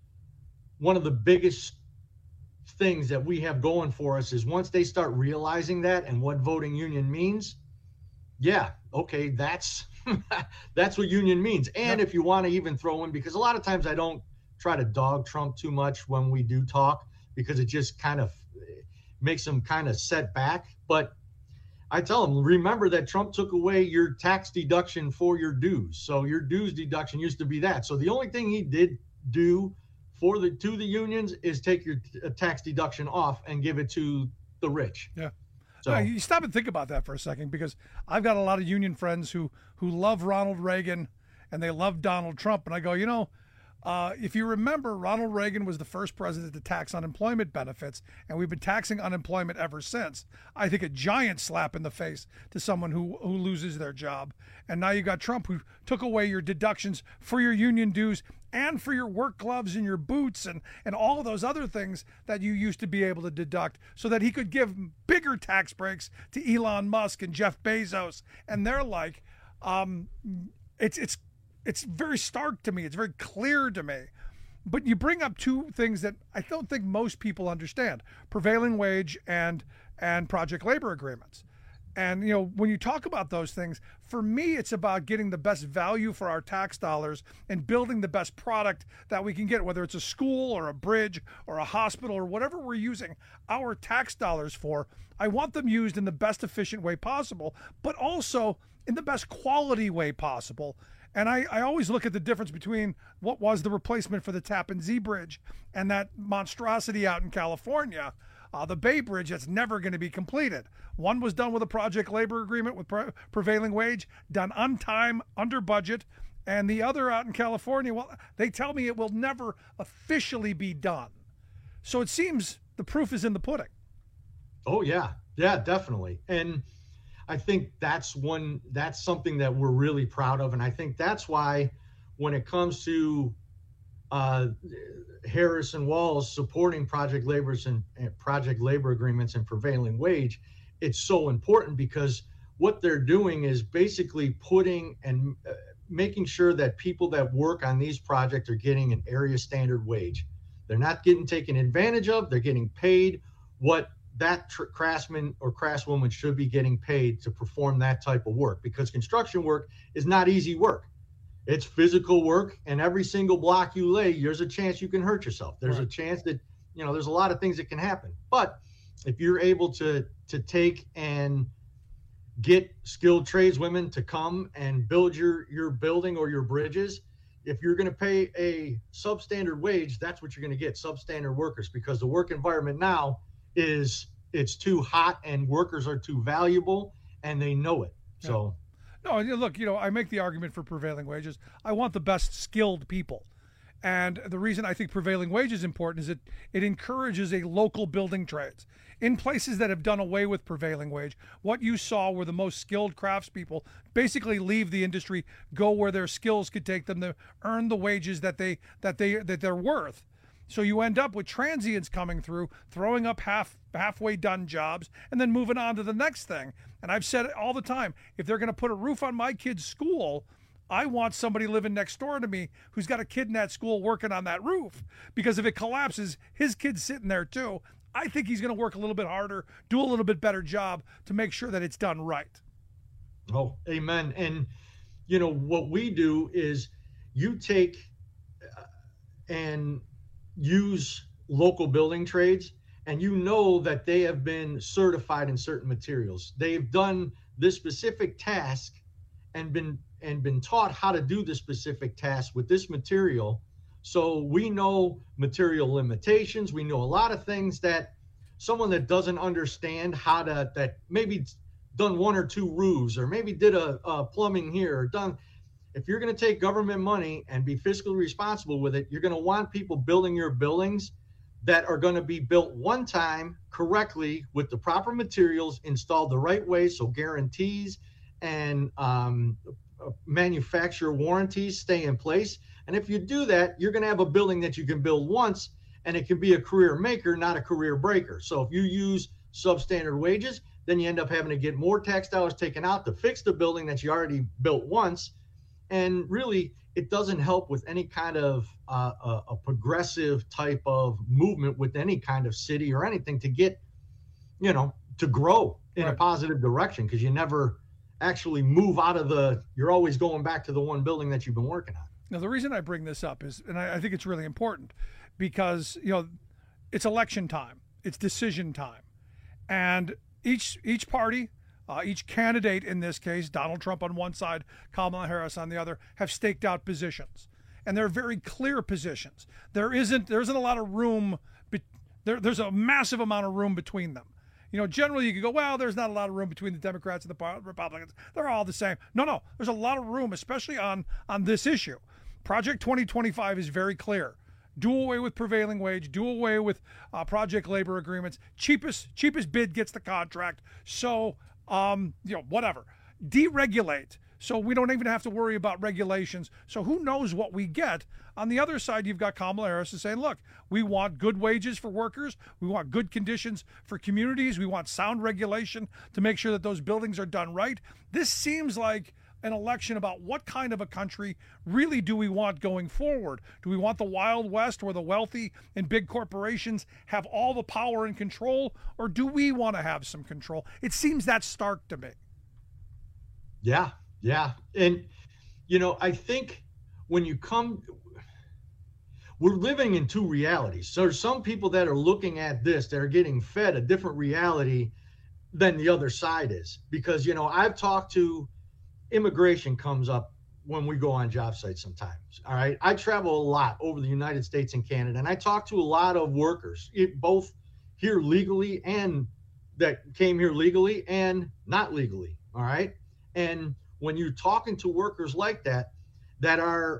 Q: one of the biggest things that we have going for us. Is once they start realizing that and what voting union means, yeah, okay, that's that's what union means. And if you want to even throw in, because a lot of times I don't try to dog Trump too much when we do talk, because it just kind of makes them kind of set back. But I tell them, remember that Trump took away your tax deduction for your dues. So your dues deduction used to be that. So the only thing he did do for the to the unions is take your t- tax deduction off and give it to the rich.
J: Yeah.
Q: So
J: yeah, you stop and think about that for a second, because I've got a lot of union friends who who love Ronald Reagan and they love Donald Trump, and I go, you know, Uh, if you remember, Ronald Reagan was the first president to tax unemployment benefits, and we've been taxing unemployment ever since. I think a giant slap in the face to someone who, who loses their job. And now you got Trump, who took away your deductions for your union dues and for your work gloves and your boots and, and all of those other things that you used to be able to deduct, so that he could give bigger tax breaks to Elon Musk and Jeff Bezos and they're like. Um, it's it's it's very stark to me. It's very clear to me. But you bring up two things that I don't think most people understand: prevailing wage and and project labor agreements. And, you know, when you talk about those things, for me, it's about getting the best value for our tax dollars and building the best product that we can get, whether it's a school or a bridge or a hospital or whatever we're using our tax dollars for. I want them used in the best efficient way possible, but also in the best quality way possible. And I, I always look at the difference between what was the replacement for the Tappan Zee Bridge and that monstrosity out in California. Uh, the Bay Bridge that's never going to be completed. One was done with a project labor agreement with pre- prevailing wage, done on time, under budget, and the other out in California, well, they tell me it will never officially be done. So it seems the proof is in the pudding.
Q: Oh, yeah. Yeah, definitely. And I think that's one, that's something that we're really proud of. And I think that's why when it comes to uh, Harris and Walz supporting project laborers and, and project labor agreements and prevailing wage, it's so important, because what they're doing is basically putting and uh, making sure that people that work on these projects are getting an area standard wage. They're not getting taken advantage of. They're getting paid what that tr- craftsman or craftswoman should be getting paid to perform that type of work, because construction work is not easy work. It's physical work, and every single block you lay, there's a chance you can hurt yourself. There's right. a chance that, you know, there's a lot of things that can happen. But if you're able to to take and get skilled tradeswomen to come and build your your building or your bridges, if you're going to pay a substandard wage, that's what you're going to get, substandard workers, because the work environment now is it's too hot and workers are too valuable, and they know it. Yeah. So.
J: No, look, you know, I make the argument for prevailing wages. I want the best skilled people. And the reason I think prevailing wage is important is it, it encourages a local building trades. In places that have done away with prevailing wage, what you saw were the most skilled craftspeople basically leave the industry, go where their skills could take them to earn the wages that they that they that they're worth. So you end up with transients coming through, throwing up half halfway done jobs, and then moving on to the next thing. And I've said it all the time, if they're going to put a roof on my kid's school, I want somebody living next door to me who's got a kid in that school working on that roof. Because if it collapses, his kid's sitting there too. I think he's going to work a little bit harder, do a little bit better job to make sure that it's done right.
Q: Oh, amen. And, you know, what we do is you take uh, and use local building trades, and you know that they have been certified in certain materials. They've done this specific task and been and been taught how to do this specific task with this material. So we know material limitations. We know a lot of things that someone that doesn't understand how to, that maybe done one or two roofs, or maybe did a, a plumbing here, or done, if you're going to take government money and be fiscally responsible with it, you're going to want people building your buildings that are going to be built one time correctly with the proper materials, installed the right way, so guarantees and um, manufacturer warranties stay in place. And if you do that, you're going to have a building that you can build once, and it can be a career maker, not a career breaker. So if you use substandard wages, then you end up having to get more tax dollars taken out to fix the building that you already built once. And really, it doesn't help with any kind of uh, a, a progressive type of movement with any kind of city or anything to get, you know, to grow in right. a positive direction, because you never actually move out of the, you're always going back to the one building that you've been working on.
J: Now, the reason I bring this up is, and I, I think it's really important, because, you know, it's election time, it's decision time. And each each party, Uh, each candidate in this case, Donald Trump on one side, Kamala Harris on the other, have staked out positions, and they're very clear positions. There isn't there isn't a lot of room. Be, there, there's a massive amount of room between them. You know, generally you could go, well, there's not a lot of room between the Democrats and the Republicans. They're all the same. No, no, there's a lot of room, especially on on this issue. Project twenty twenty-five is very clear. Do away with prevailing wage, do away with uh, project labor agreements. Cheapest cheapest bid gets the contract. So, um, you know, whatever. Deregulate. So we don't even have to worry about regulations. So who knows what we get? On the other side, you've got Kamala Harris is saying, look, we want good wages for workers. We want good conditions for communities. We want sound regulation to make sure that those buildings are done right. This seems like an election about what kind of a country really do we want going forward. Do we want the Wild West where the wealthy and big corporations have all the power and control, or do we want to have some control? It seems that stark to me.
Q: Yeah, yeah. And, you know, I think when you come, we're living in two realities. So there's some people that are looking at this, that are getting fed a different reality than the other side is. Because, you know, I've talked to, immigration comes up when we go on job sites sometimes. All right. I travel a lot over the United States and Canada, and I talk to a lot of workers, it, both here legally and that came here legally and not legally. All right. And when you're talking to workers like that, that are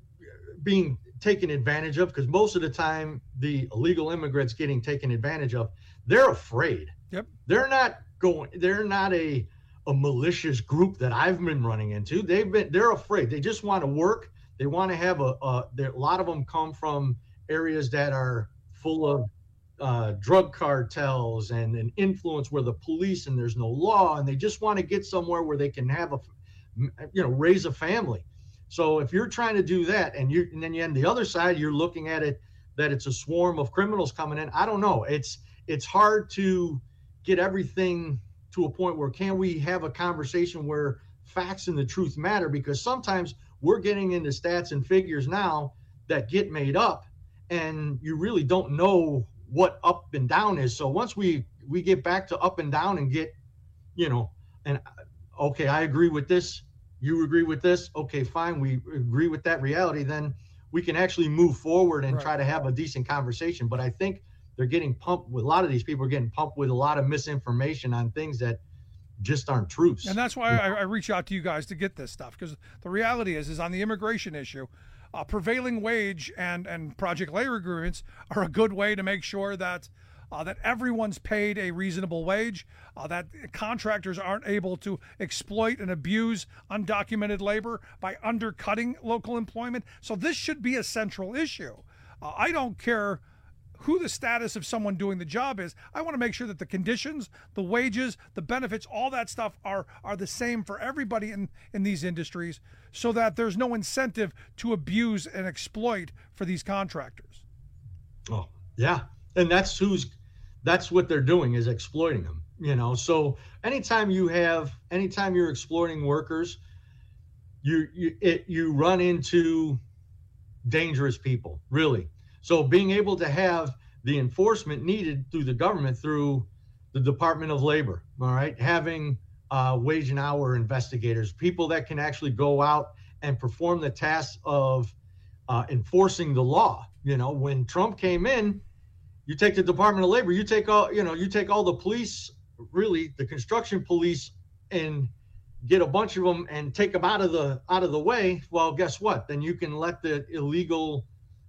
Q: being taken advantage of, because most of the time the illegal immigrants getting taken advantage of, they're afraid.
J: Yep. They're
Q: not going, they're not a, a malicious group that I've been running into. They've been, they're afraid. They just want to work. They want to have a, a, a lot of them come from areas that are full of uh, drug cartels and an influence where the police and there's no law, and they just want to get somewhere where they can have a, you know, raise a family. So if you're trying to do that, and you, and then you on the other side, you're looking at it that it's a swarm of criminals coming in. I don't know. It's, it's hard to get everything to a point where can we have a conversation where facts and the truth matter, because sometimes we're getting into stats and figures now that get made up and you really don't know what up and down is. So once we, we get back to up and down and get, you know, and okay, I agree with this. You agree with this. Okay, fine. We agree with that reality. Then we can actually move forward and right. try to have a decent conversation. But I think they're getting pumped with a lot of these people are getting pumped with a lot of misinformation on things that just aren't truths.
J: And that's why I, I reach out to you guys to get this stuff, because the reality is, is on the immigration issue, uh, prevailing wage and, and project labor agreements are a good way to make sure that uh, that everyone's paid a reasonable wage, uh, that contractors aren't able to exploit and abuse undocumented labor by undercutting local employment. So this should be a central issue. Uh, I don't care who the status of someone doing the job is. I want to make sure that the conditions, the wages, the benefits, all that stuff are are the same for everybody in, in these industries, so that there's no incentive to abuse and exploit for these contractors.
Q: Oh, yeah. And that's who's, that's what they're doing, is exploiting them, you know? So anytime you have, anytime you're exploiting workers, you, you, it, you run into dangerous people, really. So being able to have the enforcement needed through the government, through the Department of Labor, all right, having uh, wage and hour investigators, people that can actually go out and perform the tasks of uh, enforcing the law. You know, when Trump came in, you take the Department of Labor, you take all, you know, you take all the police, really the construction police, and get a bunch of them and take them out of the out of the way. Well, guess what? Then you can let the illegal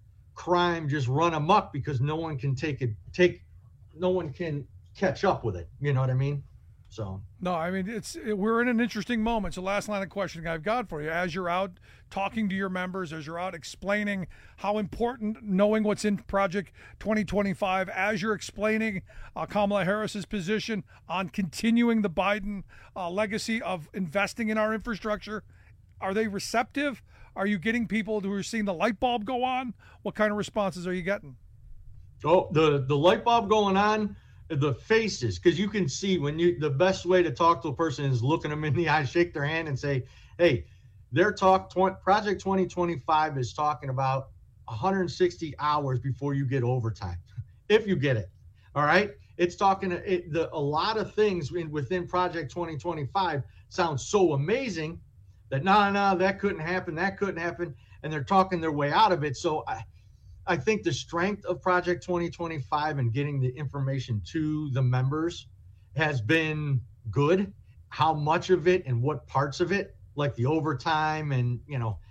Q: crime just run amok, because no one can take it take no one can catch up with it, you know what I mean? So
J: no, I mean, it's it, we're in an interesting moment. So last line of questioning I've got for you, as you're out talking to your members, as you're out explaining how important knowing what's in Project twenty twenty-five, as you're explaining uh, Kamala Harris's position on continuing the Biden uh, legacy of investing in our infrastructure, are they receptive? Are you getting people who are seeing the light bulb go on? What kind of responses are you getting?
Q: Oh, the, the light bulb going on, the faces, because you can see when you, the best way to talk to a person is looking them in the eye, shake their hand and say, hey, their talk, tw- Project twenty twenty-five is talking about one hundred sixty hours before you get overtime, if you get it. All right. It's talking, it, the, a lot of things in, within Project twenty twenty-five sound so amazing that no, no, that couldn't happen, that couldn't happen, and they're talking their way out of it. So I, I think the strength of Project twenty twenty-five and getting the information to the members has been good. How much of it and what parts of it, like the overtime and, you know,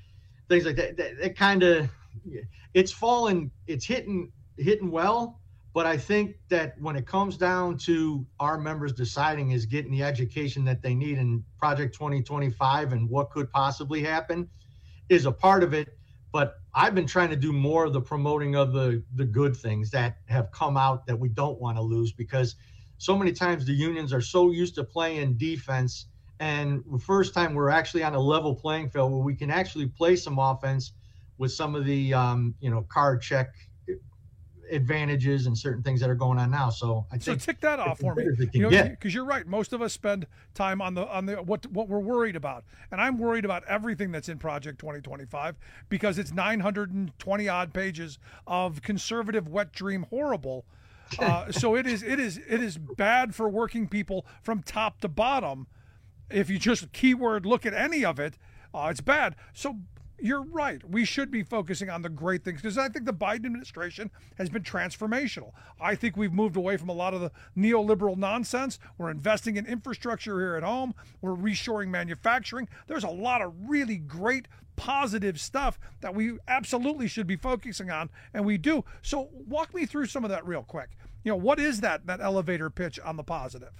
Q: things like that. That, that kind of, it's fallen, it's hitting, hitting well. But I think that when it comes down to our members deciding is getting the education that they need in Project twenty twenty-five and what could possibly happen is a part of it. But I've been trying to do more of the promoting of the, the good things that have come out that we don't want to lose, because so many times the unions are so used to playing defense, and the first time we're actually on a level playing field where we can actually play some offense with some of the, um, you know, card check advantages and certain things that are going on now. So I think
J: so tick that off for me, you know, because you're right. Most of us spend time on the on the what what we're worried about, and I'm worried about everything that's in Project twenty twenty-five because it's nine hundred twenty odd pages of conservative wet dream horrible. Uh, so it is it is it is bad for working people from top to bottom. If you just keyword look at any of it, uh, it's bad. So you're right. We should be focusing on the great things, because I think the Biden administration has been transformational. I think we've moved away from a lot of the neoliberal nonsense. We're investing in infrastructure here at home. We're reshoring manufacturing. There's a lot of really great positive stuff that we absolutely should be focusing on, and we do. So walk me through some of that real quick. You know, what is that that elevator pitch on the positive?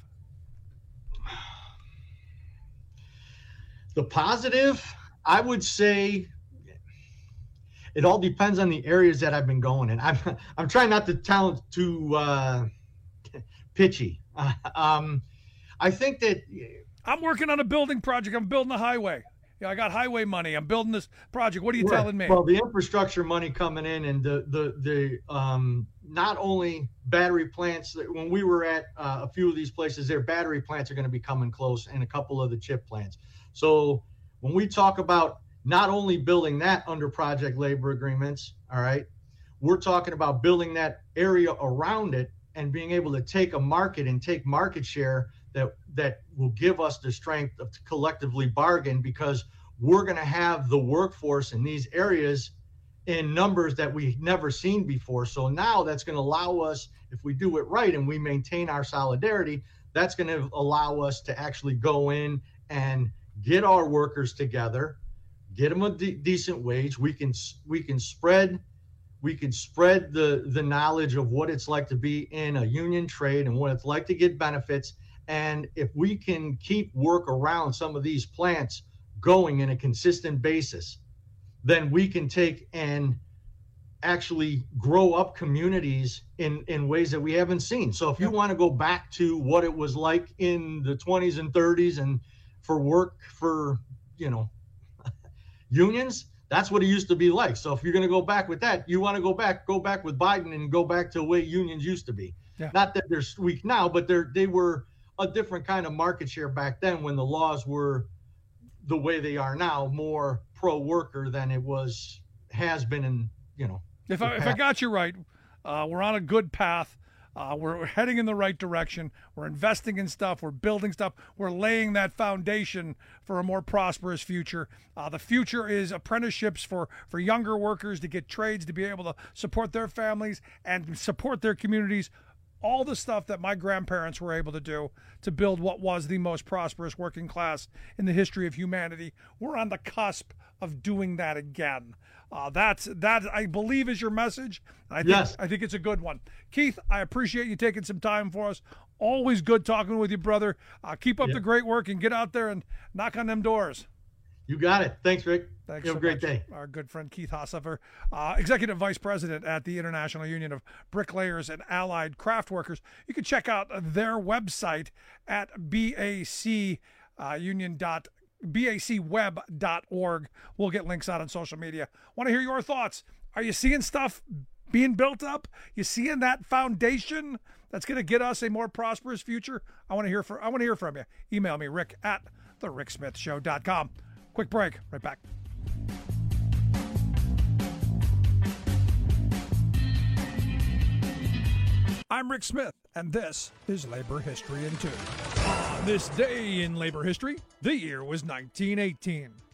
Q: The positive, I would say it all depends on the areas that I've been going in. I'm I'm trying not to sound too uh, pitchy. Uh, um, I think that
J: I'm working on a building project. I'm building a highway. You know, I got highway money. I'm building this project. What are you
Q: right.
J: telling me?
Q: Well, the infrastructure money coming in, and the the the um, not only battery plants. When we were at uh, a few of these places, their battery plants are going to be coming close, and a couple of the chip plants. So when we talk about not only building that under project labor agreements, all right, we're talking about building that area around it and being able to take a market and take market share that that will give us the strength of to collectively bargain, because we're going to have the workforce in these areas in numbers that we've never seen before. So now that's going to allow us, if we do it right and we maintain our solidarity, that's going to allow us to actually go in and get our workers together, get them a de- decent wage. We can we can spread we can spread the the knowledge of what it's like to be in a union trade and what it's like to get benefits. And if we can keep work around some of these plants going in a consistent basis, then we can take and actually grow up communities in in ways that we haven't seen. So if you want to go back to what it was like in the twenties and thirties and for work for, you know, unions, that's what it used to be like. So if you're going to go back with that, you want to go back, go back with Biden and go back to the way unions used to be. Yeah. Not that they're weak now, but they're, they were a different kind of market share back then when the laws were the way they are now, more pro-worker than it was, has been in, you know.
J: If I, if I got you right, uh, we're on a good path. Uh, we're, we're heading in the right direction. We're investing in stuff. We're building stuff. We're laying that foundation for a more prosperous future. Uh, the future is apprenticeships for, for younger workers to get trades, to be able to support their families and support their communities. All the stuff that my grandparents were able to do to build what was the most prosperous working class in the history of humanity. We're on the cusp of doing that again. Uh, that's that I believe is your message. I think,
Q: yes.
J: I think it's a good one. Keith, I appreciate you taking some time for us. Always good talking with you, brother. Uh, keep up
Q: yeah.
J: the great work and get out there and knock on them doors.
Q: You got it. Thanks, Rick.
J: Thanks.
Q: You have
J: so
Q: a great
J: much.
Q: day.
J: Our good friend Keith Haushofer, uh, Executive Vice President at the International Union of Bricklayers and Allied Craft Workers. You can check out their website at B A C union dot com. B A C web dot org. We'll get links out on social media. Want to hear your thoughts. Are you seeing stuff being built up? You seeing that foundation that's going to get us a more prosperous future? I want to hear from, I want to hear from you. Email me, Rick at the rick smith show dot com. Quick break. Right back. I'm Rick Smith, and this is Labor History in Two. On this day in labor history, the year was nineteen eighteen.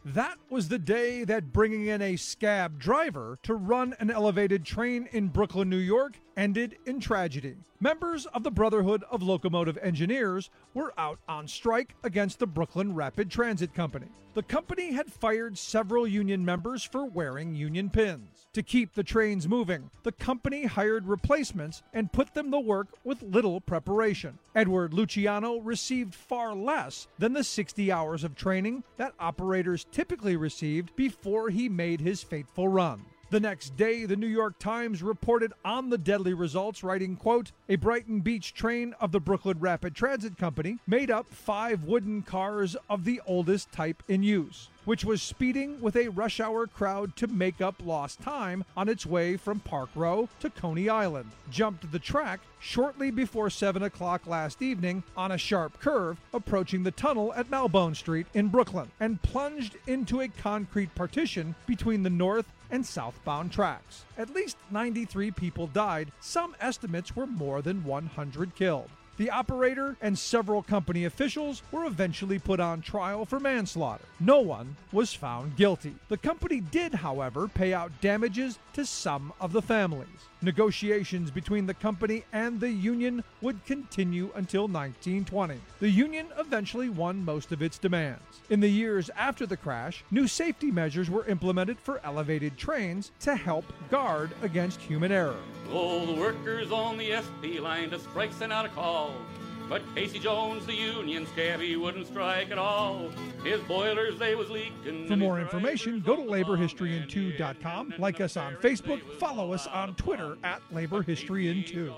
J: That was the day that bringing in a scab driver to run an elevated train in Brooklyn, New York, ended in tragedy. Members of the Brotherhood of Locomotive Engineers were out on strike against the Brooklyn Rapid Transit Company. The company had fired several union members for wearing union pins. To keep the trains moving, the company hired replacements and put them to work with little preparation. Edward Luciano received far less than the sixty hours of training that operators typically received before he made his fateful run. The next day, the New York Times reported on the deadly results, writing, quote, "A Brighton Beach train of the Brooklyn Rapid Transit Company made up five wooden cars of the oldest type in use, which was speeding with a rush hour crowd to make up lost time on its way from Park Row to Coney Island, jumped the track shortly before seven o'clock last evening on a sharp curve approaching the tunnel at Malbone Street in Brooklyn, and plunged into a concrete partition between the north and southbound tracks. At least ninety-three people died. Some estimates were more than one hundred killed. The operator and several company officials were eventually put on trial for manslaughter. No one was found guilty. The company did, however, pay out damages to some of the families. Negotiations between the company and the union would continue until nineteen twenty. The union eventually won most of its demands. In the years after the crash, new safety measures were implemented for elevated trains to help guard against human error.
R: Oh, the workers on the S P line to strike sent out a call. But Casey Jones, the union scabby, wouldn't strike at all. His boilers, they was leaking.
J: For more information, go to labor history in two dot com. Like us on Facebook. Follow us on Twitter at labor history in two.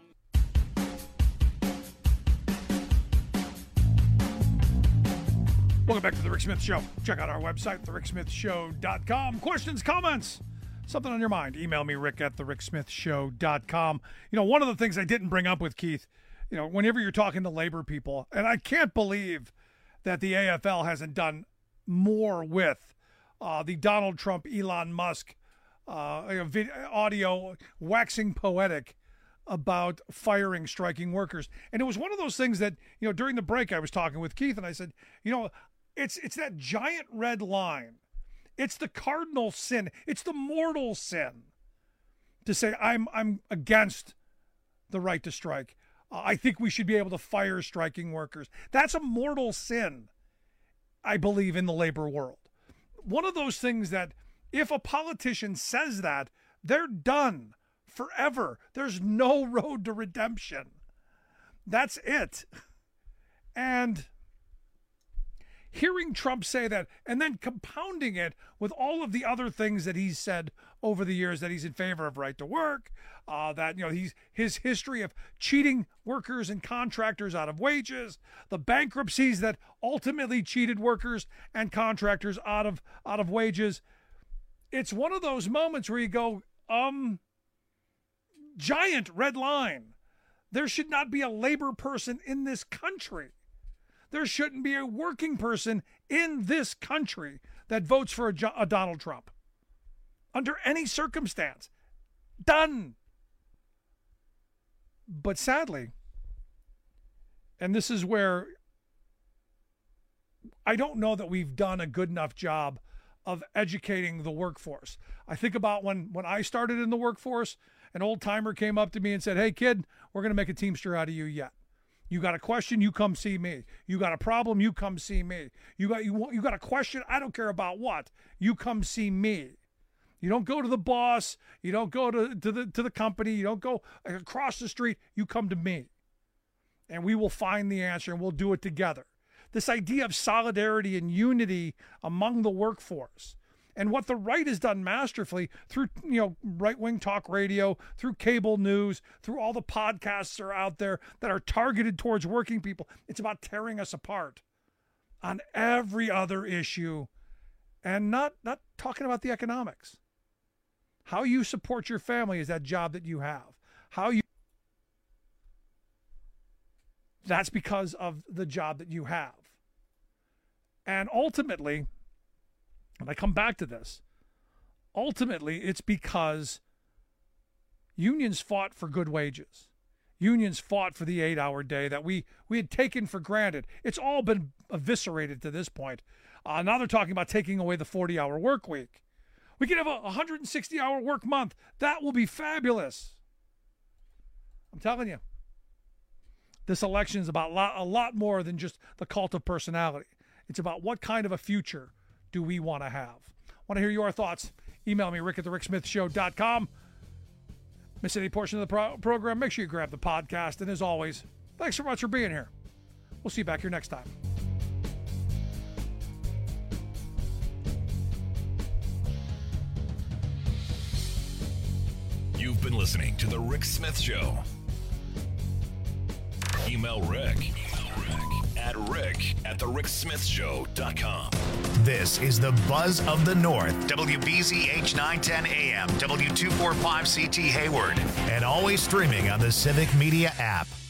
J: Welcome back to The Rick Smith Show. Check out our website, the rick smith show dot com. Questions, comments, something on your mind, email me, rick at the rick smith show dot com. You know, one of the things I didn't bring up with Keith, you know, whenever you're talking to labor people, and I can't believe that the A F L hasn't done more with uh, the Donald Trump, Elon Musk uh, video, audio waxing poetic about firing striking workers. And it was one of those things that, you know, during the break I was talking with Keith and I said, you know, it's it's that giant red line. It's the cardinal sin. It's the mortal sin to say I'm I'm against the right to strike. Uh, I think we should be able to fire striking workers. That's a mortal sin, I believe, in the labor world. One of those things that if a politician says that, they're done forever. There's no road to redemption. That's it. And hearing Trump say that and then compounding it with all of the other things that he's said over the years, that he's in favor of right to work, uh, that, you know, he's his history of cheating workers and contractors out of wages, the bankruptcies that ultimately cheated workers and contractors out of out of wages. It's one of those moments where you go, um, giant red line. There should not be a labor person in this country. There shouldn't be a working person in this country that votes for a, a Donald Trump under any circumstance. Done. But sadly, and this is where I don't know that we've done a good enough job of educating the workforce. I think about when, when I started in the workforce, an old timer came up to me and said, "Hey kid, we're going to make a Teamster out of you yet. You got a question, you come see me. You got a problem, you come see me. You got you you got a question, I don't care about what. You come see me." You don't go to the boss, you don't go to, to the to the company, you don't go across the street, you come to me. And we will find the answer and we'll do it together. This idea of solidarity and unity among the workforce. And what the right has done masterfully through, you know, right-wing talk radio, through cable news, through all the podcasts that are out there that are targeted towards working people. It's about tearing us apart on every other issue and not, not talking about the economics. How you support your family is that job that you have. How you That's because of the job that you have. And ultimately, and I come back to this, ultimately it's because unions fought for good wages. Unions fought for the eight-hour day that we, we had taken for granted. It's all been eviscerated to this point. Uh, now they're talking about taking away the forty-hour work week. We can have a one hundred sixty-hour work month. That will be fabulous. I'm telling you. This election is about lot, a lot more than just the cult of personality. It's about what kind of a future do we want to have. Want to hear your thoughts? Email me, rick at the rick smith show dot com. Miss any portion of the pro- program, make sure you grab the podcast. And as always, thanks so much for being here. We'll see you back here next time.
I: You've been listening to The Rick Smith Show. Email Rick, Email Rick at rick at the rick smith show dot com.
C: This is the Buzz of the North, W B Z H nine ten A M, W two forty-five C T Hayward, and always streaming on the Civic Media app.